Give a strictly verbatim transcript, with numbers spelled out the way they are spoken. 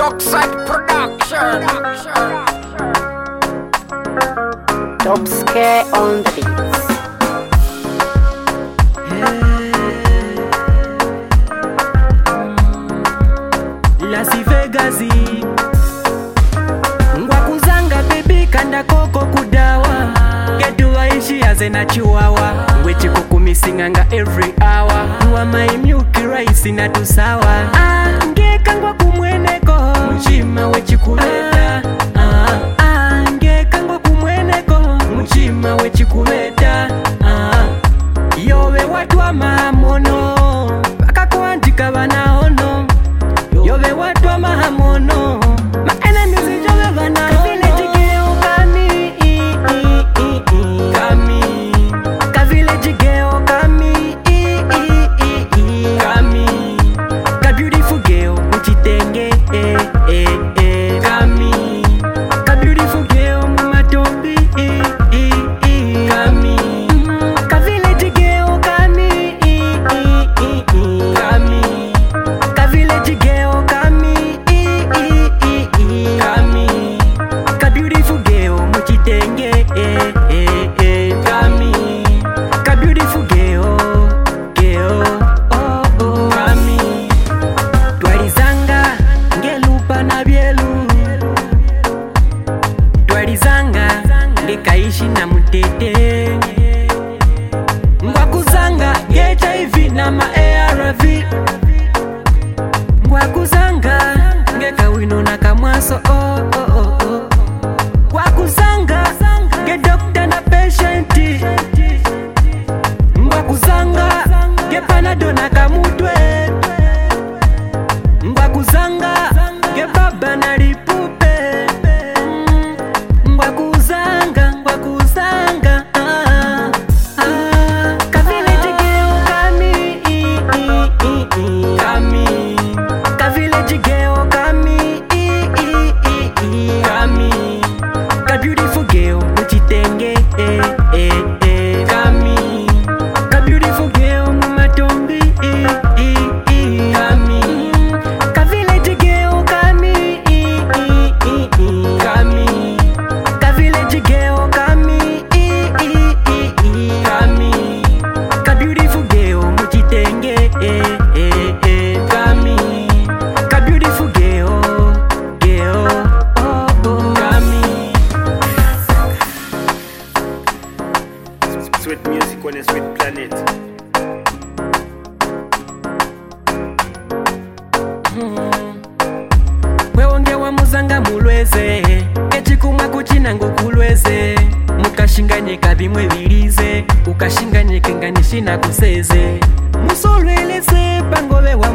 Dockside Production. Top Scare on the beats. Las Vegas ngwakuzanga baby kanda koko kudawa gedu waishi aze na chiwawa ngwechi kukumisinganga every hour wa my milk rice na tusawa ah ngeka ngwa kumweneko mchima wechi kuleta ah ah ngeka ngwa kumweneko mchima wechi kuleta ah yowe watu wa mamono bakakuandika banaono yobe watu wa mahamono ma enemies jobe bana kavile jigeo kami kami kavile jigeo kami kami ka beautiful girl mchitenge eh eh eh kami ka beautiful girl mumatombi kami kavile jigeo kami kami kavile jigeo kami kami ka beautiful girl muchitenge eh eh eh kami ka beautiful girl girl oh oh kami twalizanga ngelupa na byelu twalizanga ngekaishi na mutete ngwakuzanga nge H I V na ma A R V ngwakuzanga ngekawino na kamwaso oh oh oh oh ngwakuzanga nge doctor na patient ngwakuzanga nge panado na kamutwe ngwakuzanga nge baba na lipupe ngwakuzanga ngwakuzanga ah ah kavile jigeo kami kami kavile jigeo kami kami ka beautiful girl muchitenge eh eh eh kami ka beautiful girl mumatombi kami kavile jigeo kami kami kavile jigeo kami kami ka beautiful girl muchitenge eh eh eh kami ka beautiful girl girl oh oh kami. Sweet music on a sweet planet. Wewonge wa muzanga mulweze echikumwa kuchina ngukulweze mukashinganyika bimwe bilize ukashinganyike nganishina kuseze musolweleze pangobe wa